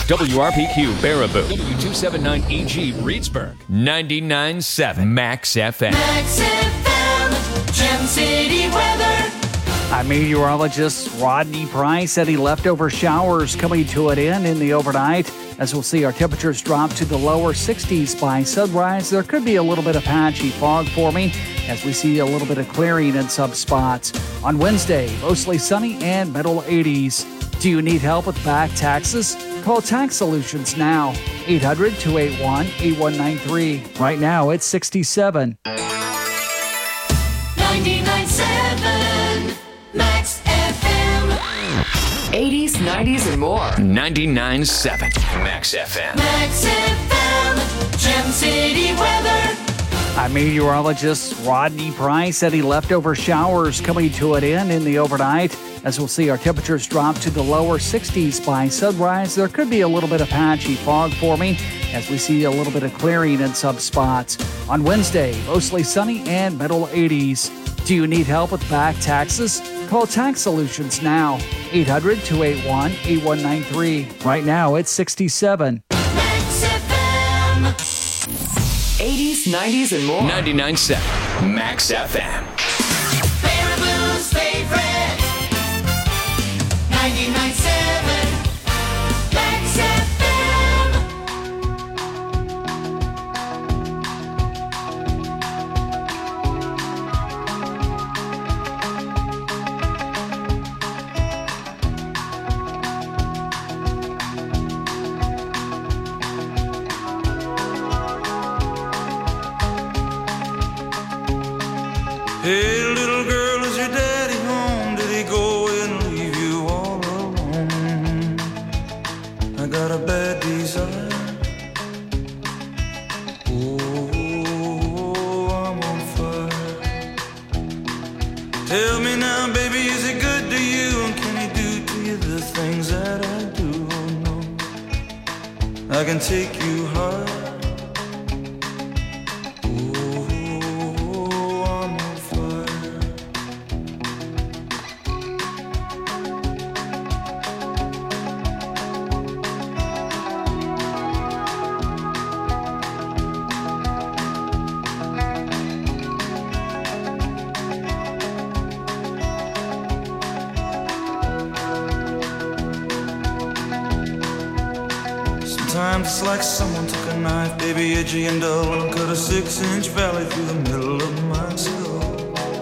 WRPQ Baraboo, W279EG Reedsburg, 99.7 Max FM. Max FM, Gem City weather. I'm meteorologist Rodney Price. Any leftover showers coming to an end in the overnight. As we'll see, our temperatures drop to the lower 60s by sunrise. There could be a little bit of patchy fog forming as we see a little bit of clearing in some spots. On Wednesday, mostly sunny and middle 80s. Do you need help with back taxes? Call Tax Solutions now. 800-281-8193. Right now, it's 67. 99.7 Max FM. 80s, 90s, and more. 99.7 Max FM. Max FM, Gem City weather. I'm meteorologist Rodney Price. Any leftover showers coming to an end in the overnight. As we'll see, our temperatures drop to the lower 60s by sunrise. There could be a little bit of patchy fog forming as we see a little bit of clearing in some spots. On Wednesday, mostly sunny and middle 80s. Do you need help with back taxes? Call Tax Solutions now. 800-281-8193. Right now, it's 67. Max FM. 80s, 90s, and more. 99.7 Max FM. Baraboo's favorite. 99.7 Max FM. Hey, little girl, is your daddy home? Did he go and leave you all alone? I got a bad desire. Oh, I'm on fire. Tell me now, baby, is he good to you? And can he do to you the things that I do? Oh, no, I can take you high. Sometimes it's like someone took a knife, baby, edgy and dull, and cut a 6-inch valley through the middle of my skull.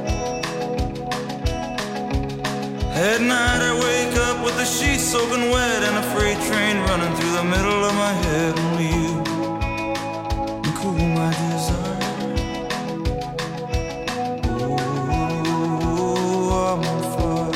At night I wake up with the sheets soaking wet and a freight train running through the middle of my head. Only you can cool my desire. Oh, I'm on fire.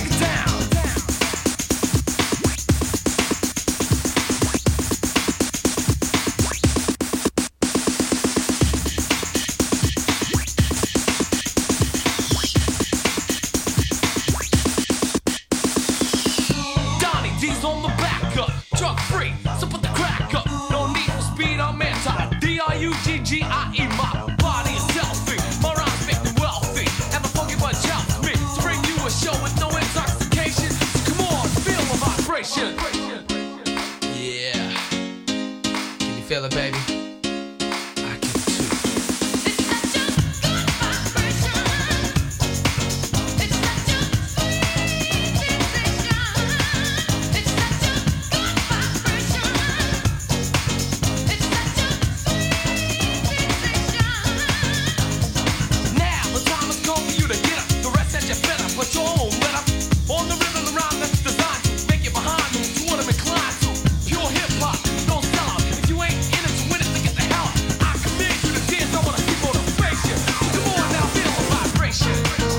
break it down. Donnie D's on the back up, drug free, so put the crack up. No need for speed, I'm anti. D-R-U-G-G-I-E, my body is healthy. My rhymes make me wealthy, and the funky bunch helps me to bring you a show with no intoxication. So come on, feel the vibration. Yeah, can you feel it, baby? I can too. It's such a good vibration. It's such a sweet sensation. It's such a good vibration. It's such a sweet sensation. Now the time has come for you to get up. The rest that you better put your own let up. On the rhythm, the rhyme that's designed to make it behind you. To what I'm inclined to. Pure hip hop, don't sell out. If you ain't in it to win it, then get the hell out. I command you to dance. I wanna see motivation. Come on now, feel the vibration.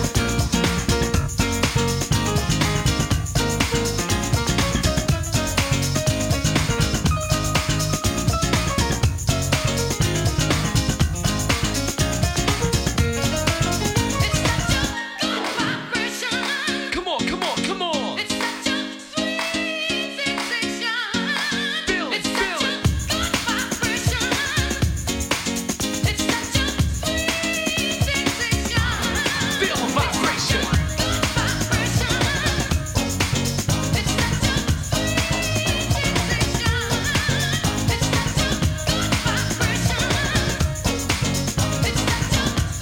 It's such a good vibration. Come on, come on, come on. It's such a sweet sensation. Feel it, It's feel such a it. good vibration. It's such a sweet sensation. Feel the vibration. Good vibration. It's such a sweet sensation. It's such a good vibration. It's such a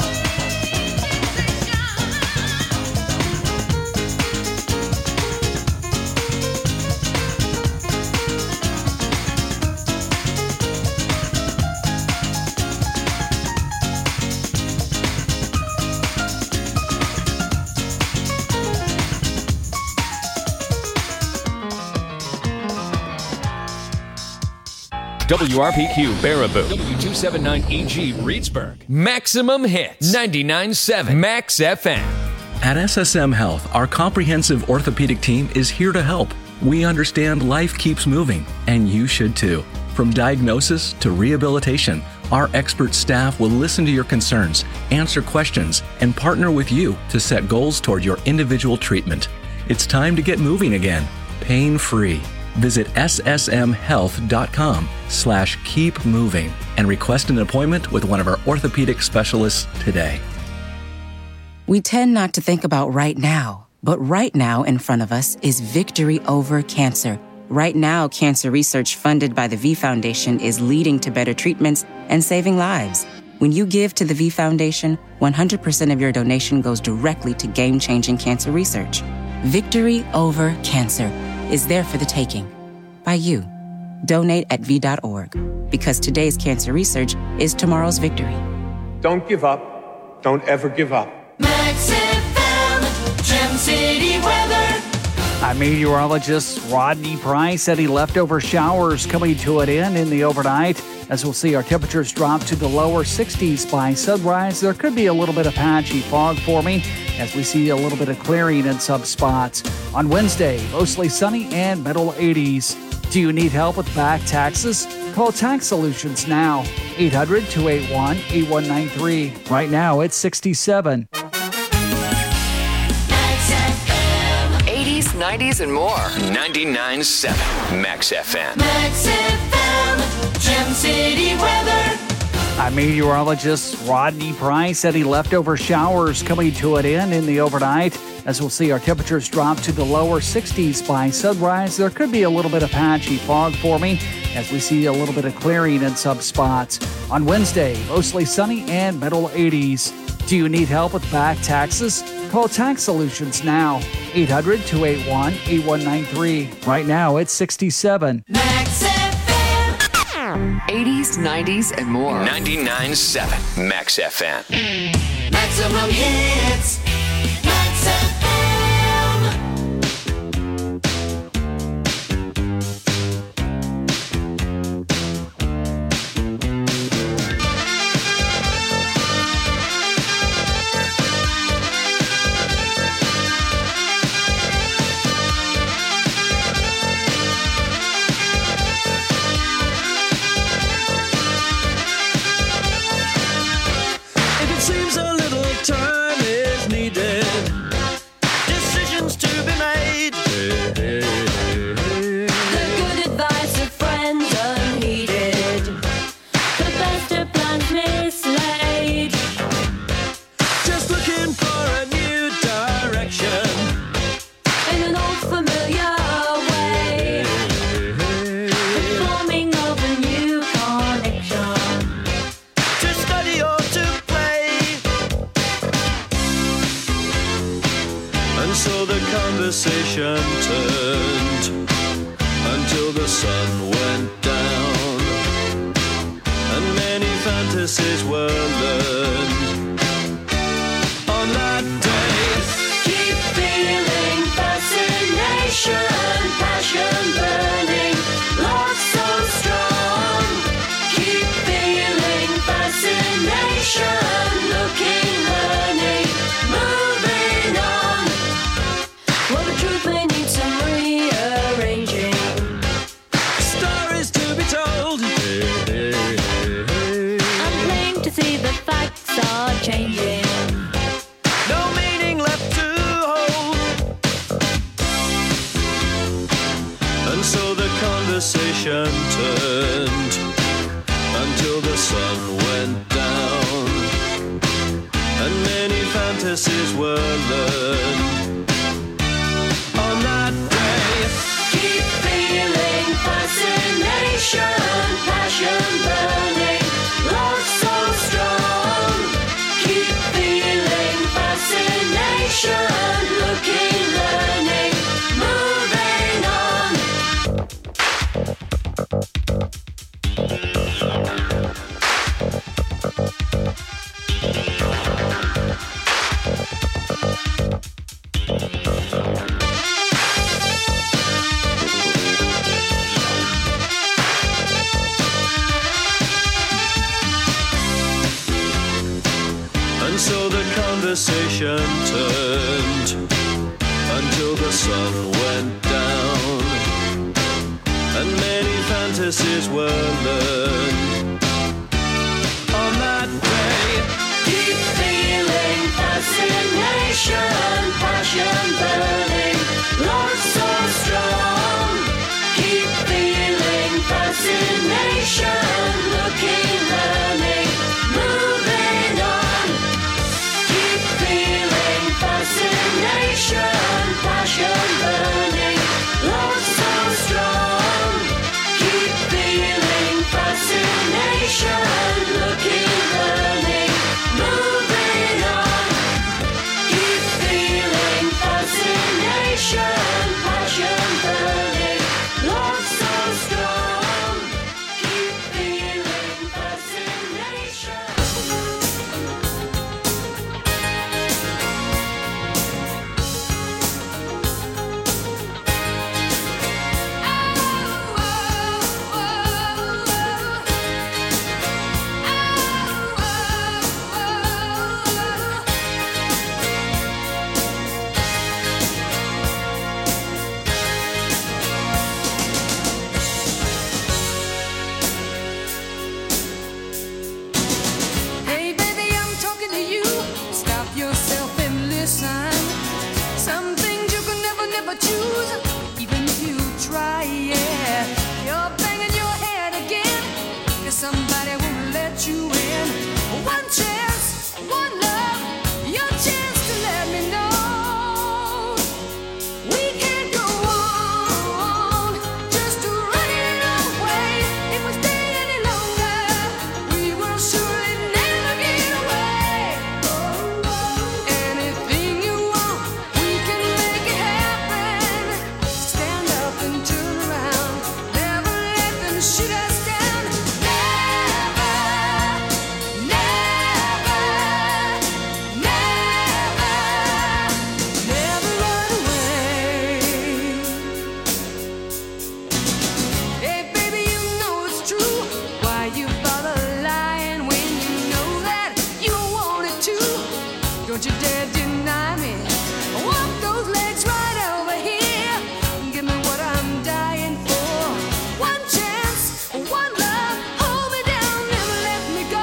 WRPQ Baraboo. W279EG Reedsburg. Maximum hits. 99.7 Max FM. At SSM Health, our comprehensive orthopedic team is here to help. We understand life keeps moving, and you should too. From diagnosis to rehabilitation, our expert staff will listen to your concerns, answer questions, and partner with you to set goals toward your individual treatment. It's time to get moving again, pain-free. Visit ssmhealth.com/keepmoving and request an appointment with one of our orthopedic specialists today. We tend not to think about right now, but right now in front of us is victory over cancer. Right now, cancer research funded by the V Foundation is leading to better treatments and saving lives. When you give to the V Foundation, 100% of your donation goes directly to game-changing cancer research. Victory over cancer is there for the taking by you. Donate at V.org, because today's cancer research is tomorrow's victory. Don't give up. Don't ever give up. Max FM, Gem City weather. I'm meteorologist Rodney Price. Any leftover showers coming to an end in the overnight. As we'll see, our temperatures drop to the lower 60s by sunrise. There could be a little bit of patchy fog forming as we see a little bit of clearing in some spots. On Wednesday, mostly sunny and middle 80s. Do you need help with back taxes? Call Tax Solutions now. 800-281-8193. Right now, it's 67. Max FM, 80s, 90s, and more. 99.7 Max FM. Max FM, Gem City weather. I'm meteorologist Rodney Price. Any leftover showers coming to an end in the overnight. As we'll see, our temperatures drop to the lower 60s by sunrise. There could be a little bit of patchy fog forming as we see a little bit of clearing in some spots. On Wednesday, mostly sunny and middle 80s. Do you need help with back taxes? Call Tax Solutions now. 800-281-8193. Right now, it's 67. Max FM, 80s, 90s, and more. 99.7 Max FM. maximum hits. Max FM. so the conversation turned until the sun went down, and many fantasies were learned on that day. Keep feeling fascination, passion burning, love so strong. Keep feeling fascination, looking, learning, moving on. Well, the truth may need some rearranging. Stories to be told. I'm plain to see the facts are changing. No meaning left to hold. And so the conversation turned until the sun went down, and many fantasies were learned on that day. Keep feeling fascination, passion burning, love so strong. Keep feeling fascination, looking, learning, moving on. And so the conversation turned until the sun went down, and many fantasies were learned on that day. Keep feeling fascination, passion burning, love so strong. Keep feeling fascination, looking, learning, moving on. Keep feeling fascination, passion burning, love so strong. Keep feeling fascination, looking, learning, moving on. Keep feeling fascination, passion burning, love so strong. Keep feeling fascination. Hey baby, I'm talking to you. Stop yourself and listen. Some things you can never choose, even if you try, yeah. You're banging your head again, 'cause somebody won't let you in. One chance, one love, your chance to let me know. We can't go on just to run it away. If we stay any longer, we will surely never get away. Anything you want, we can make it happen. Stand up and turn around. Never let them shoot us down. Never, never, never, never run away. Hey baby, you know it's true. Why you bother lying when you know that you wanted to? Don't you dare deny me. Walk those legs right over here. Give me what I'm dying for. One chance, one love. Hold me down, never let me go.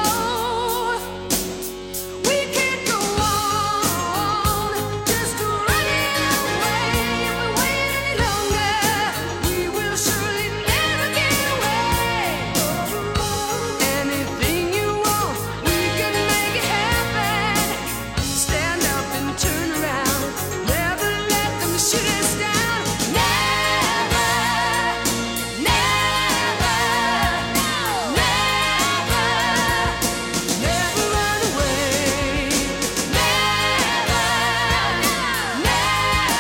We can't go on just to run it away. If we wait any longer, we will surely never get away. Anything you want, we can make it happen. Stand up and turn around. Never let them shoot us down. Never, never, never, never run away. Never, never,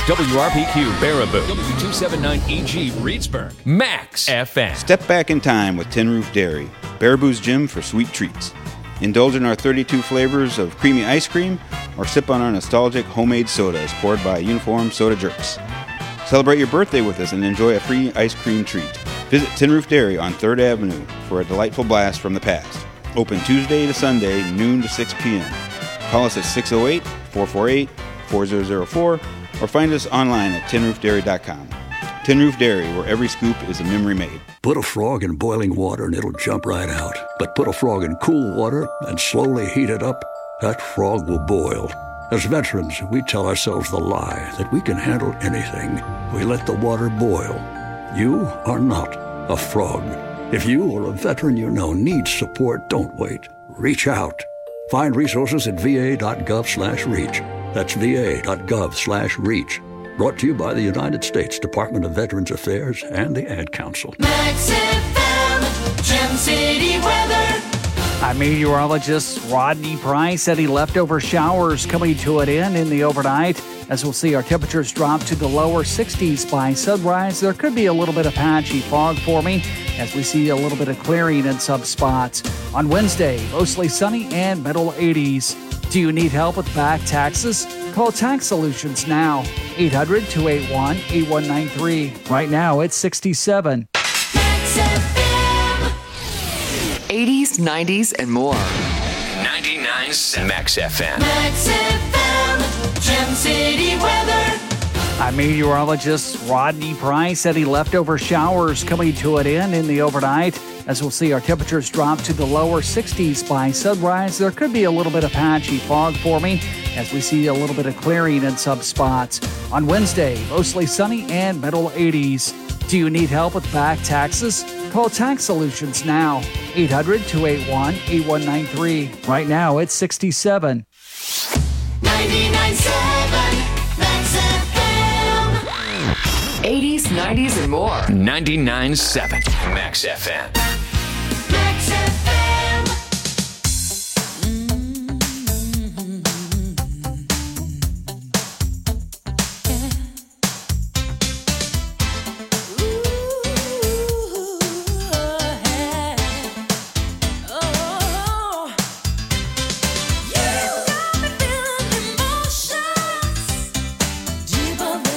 WRPQ Baraboo, W279EG Reedsburg, Max FM. Step back in time with Tin Roof Dairy, Baraboo's gym for sweet treats. Indulge in our 32 flavors of creamy ice cream or sip on our nostalgic homemade sodas poured by uniformed soda jerks. Celebrate your birthday with us and enjoy a free ice cream treat. Visit Tin Roof Dairy on 3rd Avenue for a delightful blast from the past. Open Tuesday to Sunday, noon to 6 p.m. Call us at 608-448-4004 or find us online at tinroofdairy.com. Tin Roof Dairy, where every scoop is a memory made. Put a frog in boiling water and it'll jump right out. But put a frog in cool water and slowly heat it up, that frog will boil. As veterans, we tell ourselves the lie that we can handle anything. We let the water boil. You are not a frog. If you or a veteran you know needs support, don't wait. Reach out. Find resources at va.gov/reach. That's va.gov/reach. Brought to you by the United States Department of Veterans Affairs and the Ad Council. Max FM, Gem City weather. I'm meteorologist Rodney Price. Any leftover showers coming to an end in the overnight. As we'll see, our temperatures drop to the lower 60s by sunrise. There could be a little bit of patchy fog forming as we see a little bit of clearing in some spots. On Wednesday, mostly sunny and middle 80s. Do you need help with back taxes? Call Tax Solutions now. 800-281-8193. Right now, it's 67. 80s, 90s, and more. 99.7 Max FM. Max FM, Gem City weather. I'm meteorologist Rodney Price. Any leftover showers coming to an end in the overnight. As we'll see, our temperatures drop to the lower 60s by sunrise. There could be a little bit of patchy fog forming as we see a little bit of clearing in some spots. On Wednesday, mostly sunny and middle 80s. Do you need help with back taxes? Call Tax Solutions now. 800-281-8193. Right now, it's 67. 99.7 Max FM. 80s, 90s, and more. 99.7 Max FM. Max FM.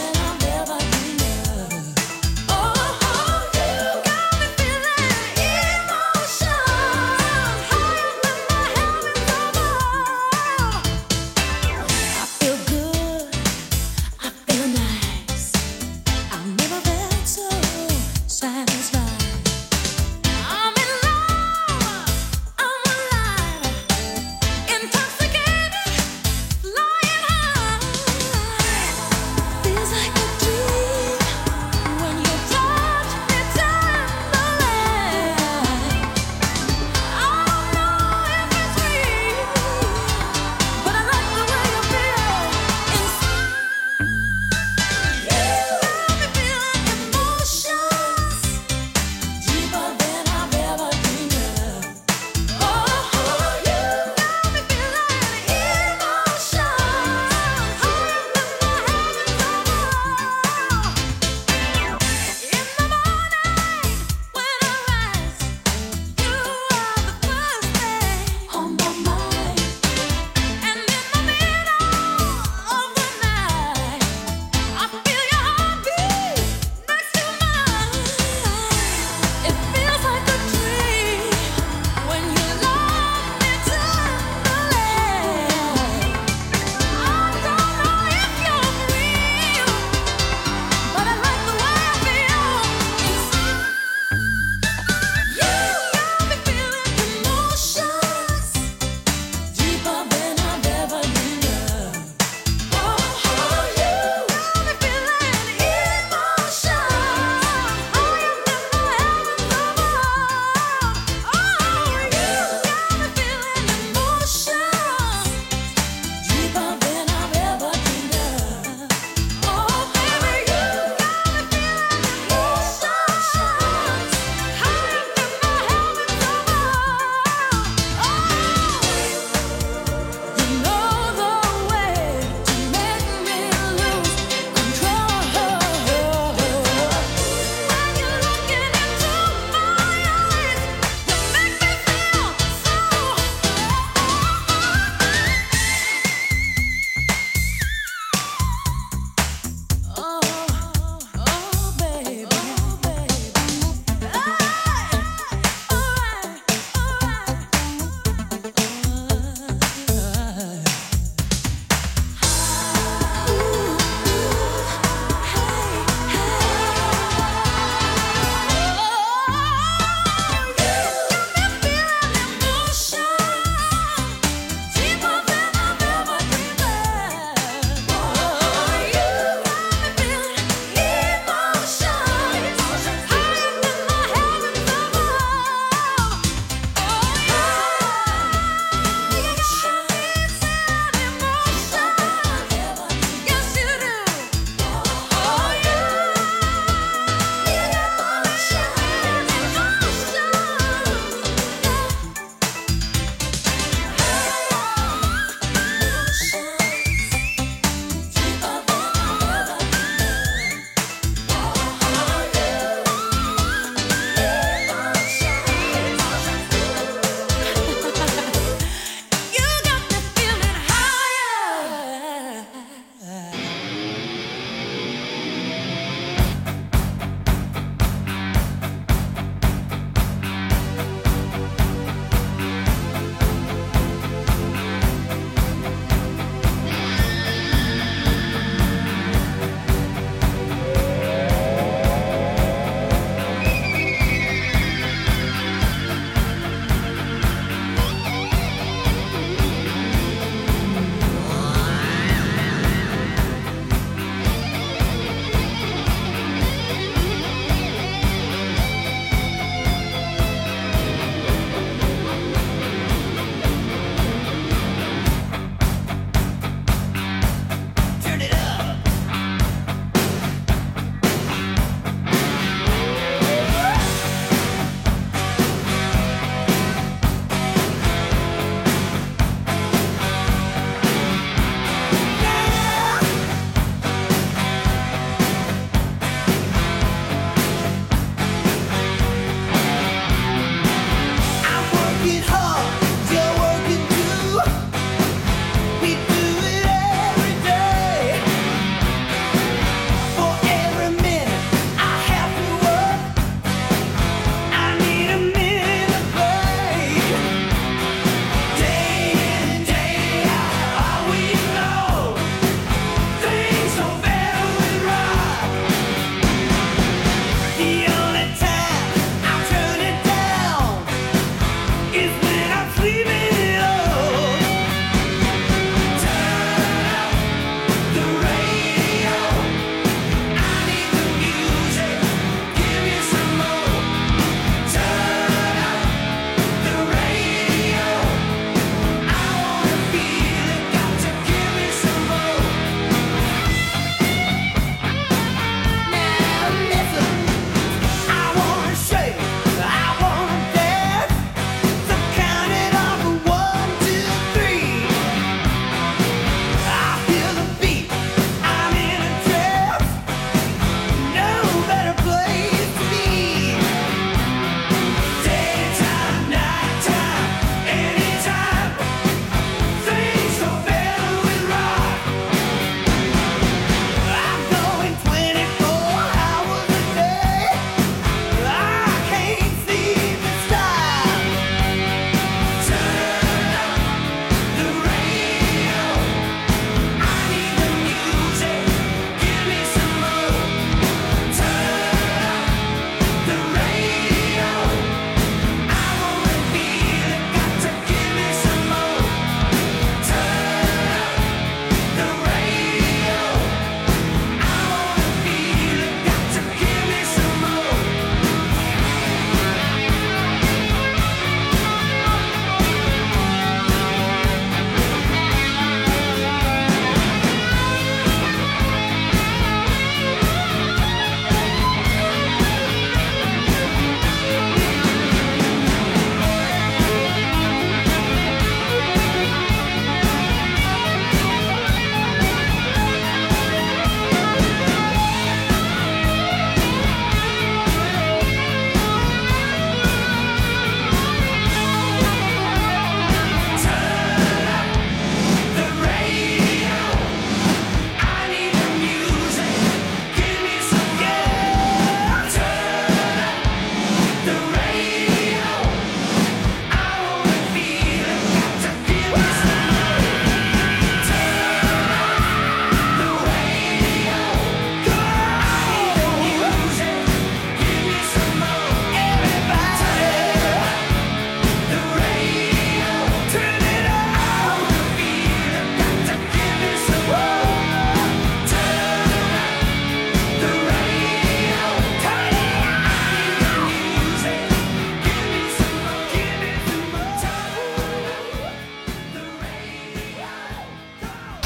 Yeah.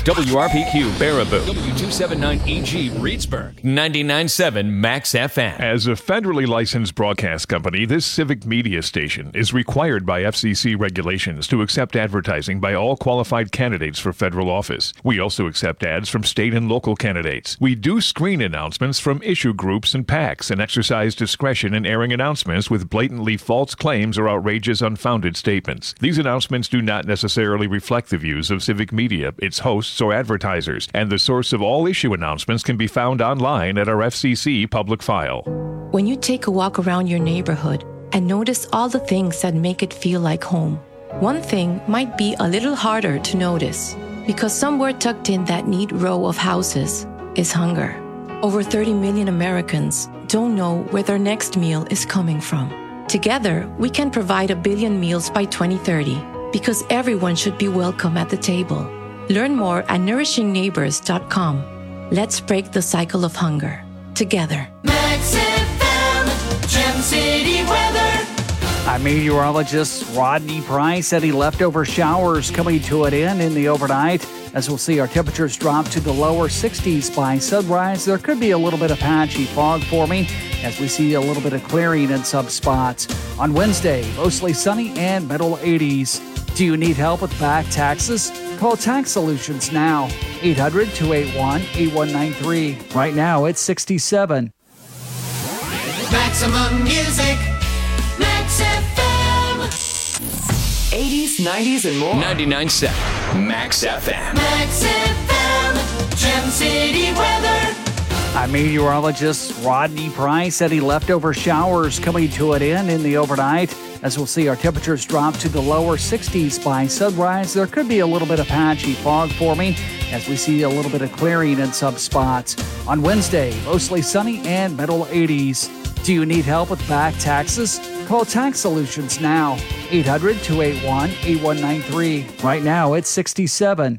WRPQ Baraboo, W279EG Reedsburg, 99.7 Max FM. As a federally licensed broadcast company, this civic media station is required by FCC regulations to accept advertising by all qualified candidates for federal office. We also accept ads from state and local candidates. We do screen announcements from issue groups and PACs and exercise discretion in airing announcements with blatantly false claims or outrageous unfounded statements. These announcements do not necessarily reflect the views of civic media, its hosts, or advertisers, and the source of all issue announcements can be found online at our FCC public file. When you take a walk around your neighborhood and notice all the things that make it feel like home, one thing might be a little harder to notice because somewhere tucked in that neat row of houses is hunger. Over 30 million Americans don't know where their next meal is coming from. Together, we can provide 1 billion meals by 2030 because everyone should be welcome at the table. Learn more at nourishingneighbors.com. Let's break the cycle of hunger together. Max FM, Gem City weather. I'm meteorologist Rodney Price. Any leftover showers coming to an end in the overnight. As we'll see, our temperatures drop to the lower 60s by sunrise. There could be a little bit of patchy fog forming as we see a little bit of clearing in some spots. On Wednesday, mostly sunny and middle 80s. Do you need help with back taxes? Call Tax Solutions now. 800-281-8193. Right now, it's 67. Maximum music. Max FM. 80s, 90s, and more. 99.7 Max FM. Max FM. Gem City weather. I'm meteorologist Rodney Price. Any leftover showers coming to an end in the overnight. As we'll see, our temperatures drop to the lower 60s by sunrise. There could be a little bit of patchy fog forming as we see a little bit of clearing in some spots. On Wednesday, mostly sunny and middle 80s. Do you need help with back taxes? Call Tax Solutions now. 800-281-8193. Right now, it's 67.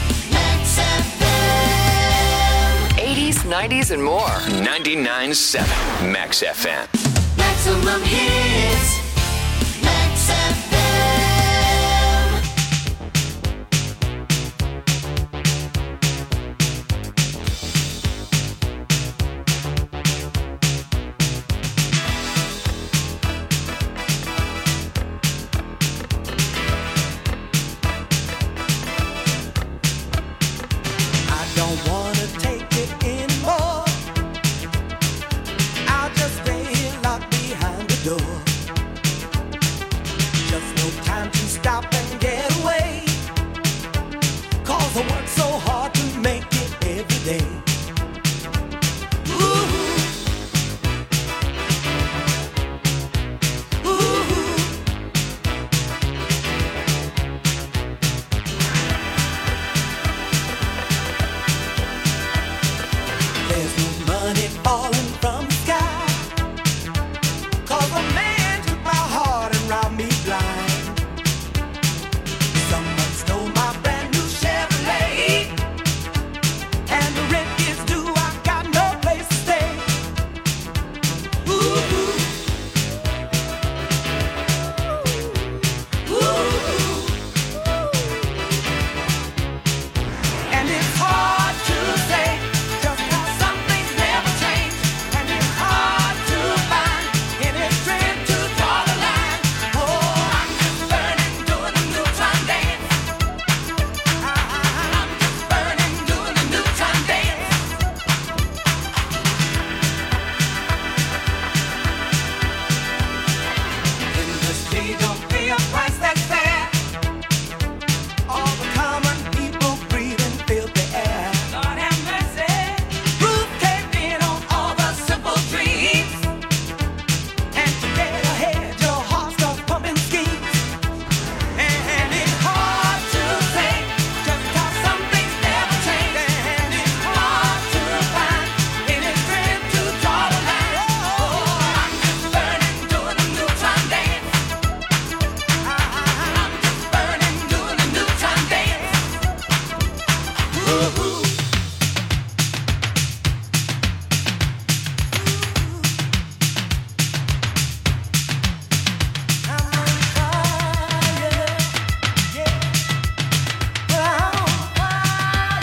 80s, 90s, and more. 99.7 Max FM. Maximum hits. Max FM. I don't wanna take it anymore. I'll just stay here locked behind the door. Just no time to stop and get away. 'Cause I work so hard to make it every day. Ooh. Ooh. There's no money falling from the sky. 'Cause a man took my heart and robbed me blind. Someone stole my brand new Chevrolet. And the rent is due, I got no place to stay. Ooh. Ooh. And it's hard to say just how some things never change. And it's hard to find any strength to draw the line. Oh, I'm just burning, doing the neutron dance. I'm just burning, doing the neutron dance. Industry don't pay a price that's fair. All the common people breathing filthy air. Lord have mercy. Roof caved in on all the simple dreams. And to get ahead, your heart starts pumping schemes. And it's hard to say just how some things never change. And it's hard to find any strength to draw the line. Oh, I'm just burning, doing the neutron dance. I'm just burning, doing the neutron dance. Ooh. I'm on fire, yeah. I'm on fire.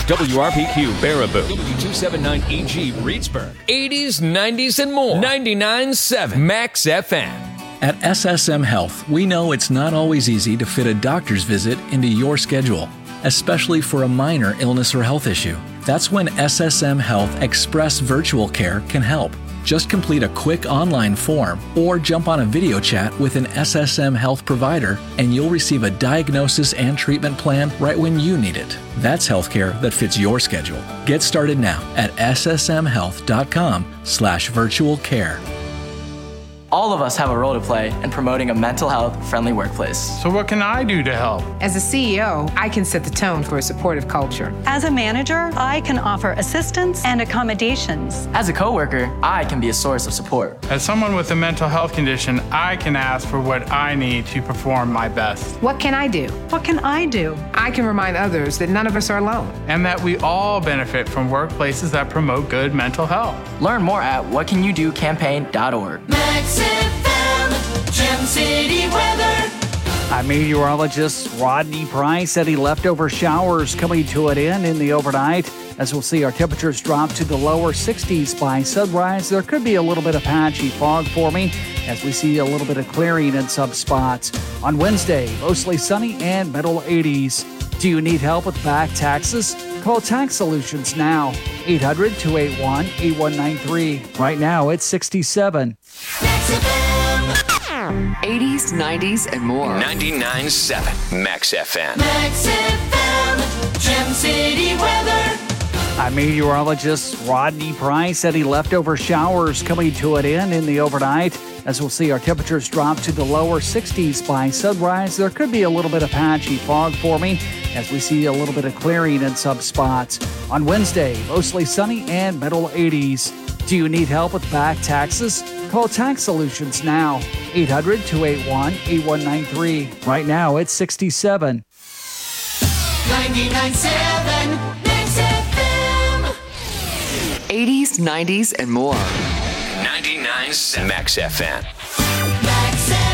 WRPQ Baraboo, W279EG Reedsburg, 80s, 90s, and more. 99.7 Max FM. At SSM Health, we know it's not always easy to fit a doctor's visit into your schedule, especially for a minor illness or health issue. That's when SSM Health Express Virtual Care can help. Just complete a quick online form or jump on a video chat with an SSM Health provider and you'll receive a diagnosis and treatment plan right when you need it. That's healthcare that fits your schedule. Get started now at ssmhealth.com/virtual care. All of us have a role to play in promoting a mental health friendly workplace. So what can I do to help? As a CEO, I can set the tone for a supportive culture. As a manager, I can offer assistance and accommodations. As a coworker, I can be a source of support. As someone with a mental health condition, I can ask for what I need to perform my best. What can I do? What can I do? I can remind others that none of us are alone. And that we all benefit from workplaces that promote good mental health. Learn more at whatcanyoudocampaign.org. Max FM, Gem City weather. I'm meteorologist Rodney Price. Any leftover showers coming to an end in the overnight. As we'll see, our temperatures drop to the lower 60s by sunrise. There could be a little bit of patchy fog forming as we see a little bit of clearing in some spots. On Wednesday, mostly sunny and middle 80s. Do you need help with back taxes? Call Tax Solutions now. 800-281-8193. Right now, it's 67. 80s, 90s, and more. 99.7 Max FM. Max FM, Gem City weather. I'm meteorologist Rodney Price. Any leftover showers coming to an end in the overnight. As we'll see, our temperatures drop to the lower 60s by sunrise. There could be a little bit of patchy fog forming as we see a little bit of clearing in some spots. On Wednesday, mostly sunny and middle 80s. Do you need help with back taxes? Call Tax Solutions now. 800-281-8193. Right now, it's 67. 99.7 Max FM. 80s, 90s, and more. 99.7 Max FM. Max FM.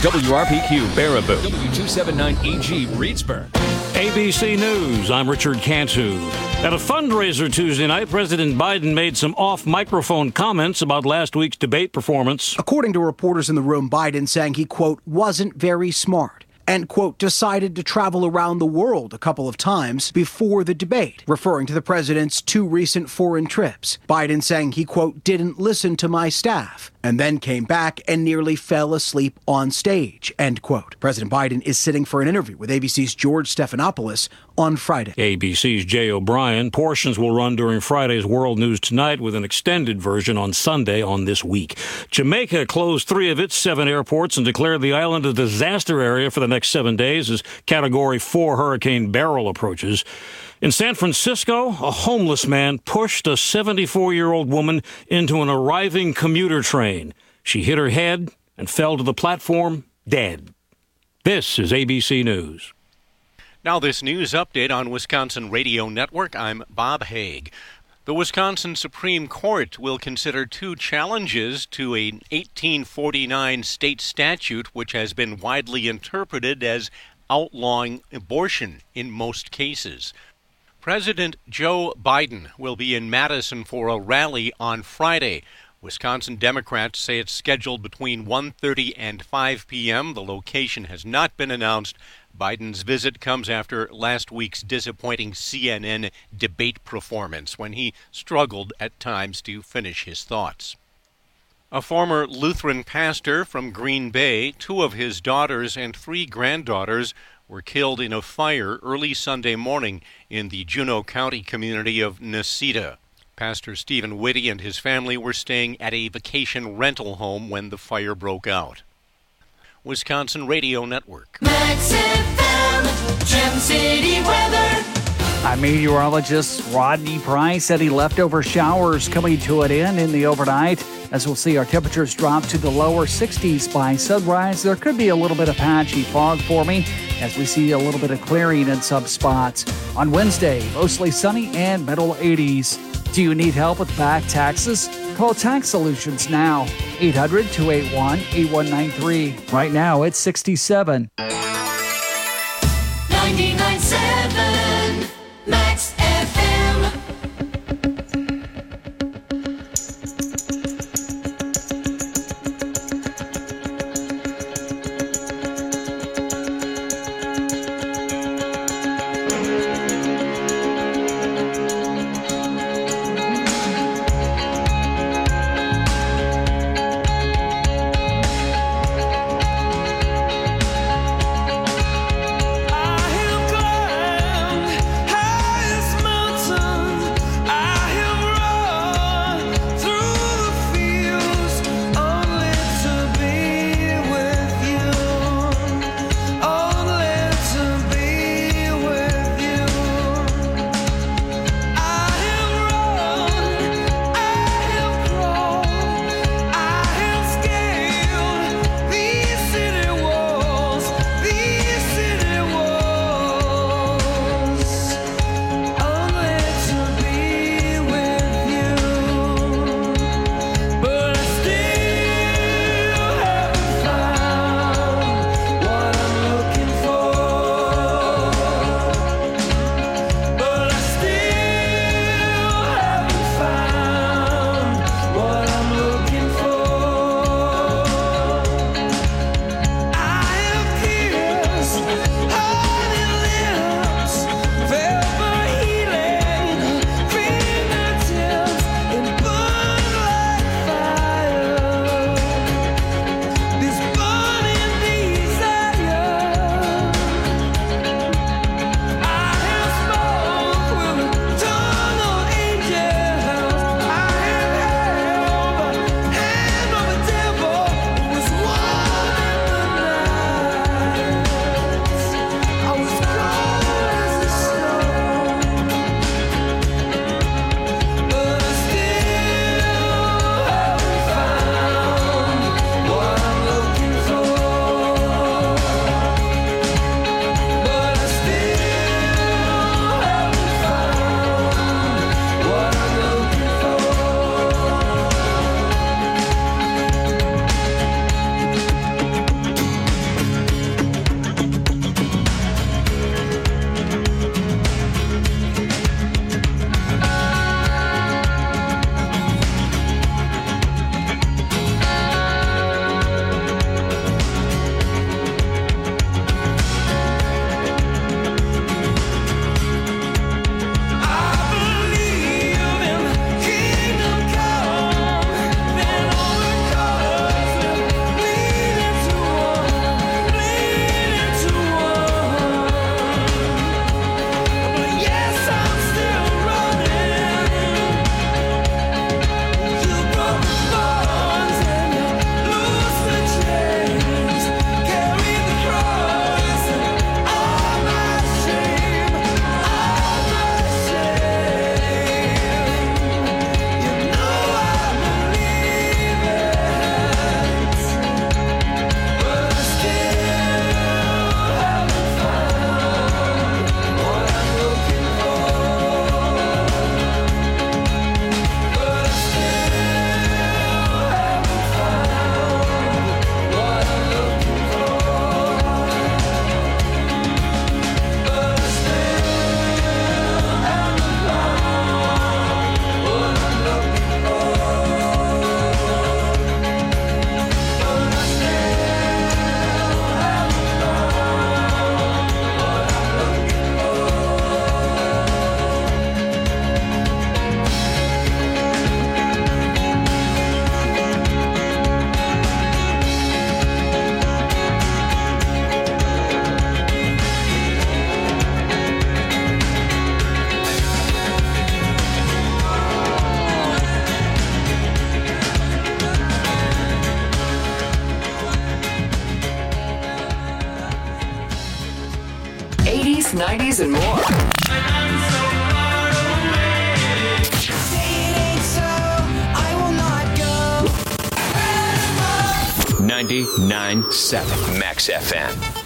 WRPQ Baraboo, W279EG Reedsburg. ABC News, I'm Richard Cantu. At a fundraiser Tuesday night, President Biden made some off-microphone comments about last week's debate performance. According to reporters in the room, Biden saying he, quote, wasn't very smart and, quote, decided to travel around the world a couple of times before the debate, referring to the president's 2 recent foreign trips. Biden saying he, quote, didn't listen to my staff and then came back and nearly fell asleep on stage, end quote. President Biden is sitting for an interview with ABC's George Stephanopoulos on Friday. ABC's Jay O'Brien. Portions will run during Friday's World News Tonight with an extended version on Sunday on This Week. Jamaica closed 3 of its 7 airports and declared the island a disaster area for the next 7 days as Category 4 Hurricane Beryl approaches. In San Francisco, a homeless man pushed a 74-year-old woman into an arriving commuter train. She hit her head and fell to the platform dead. This is ABC News. Now this news update on Wisconsin Radio Network. I'm Bob Haig. The Wisconsin Supreme Court will consider 2 challenges to a 1849 state statute which has been widely interpreted as outlawing abortion in most cases. President Joe Biden will be in Madison for a rally on Friday. Wisconsin Democrats say it's scheduled between 1:30 and 5 p.m. The location has not been announced. Biden's visit comes after last week's disappointing CNN debate performance when he struggled at times to finish his thoughts. A former Lutheran pastor from Green Bay, 2 of his daughters and 3 granddaughters were killed in a fire early Sunday morning in the Juneau County community of Necedah. Pastor Stephen Whitty and his family were staying at a vacation rental home when the fire broke out. Wisconsin Radio Network. Max FM, Gem City weather. I'm meteorologist Rodney Price. Any leftover showers coming to an end in the overnight. As we'll see, our temperatures drop to the lower 60s by sunrise. There could be a little bit of patchy fog forming as we see a little bit of clearing in some spots. On Wednesday, mostly sunny and middle 80s. Do you need help with back taxes? Call Tax Solutions now. 800-281-8193. Right now, it's 67. 99.7 Max FM. 80s and more. 99.7 Max FM.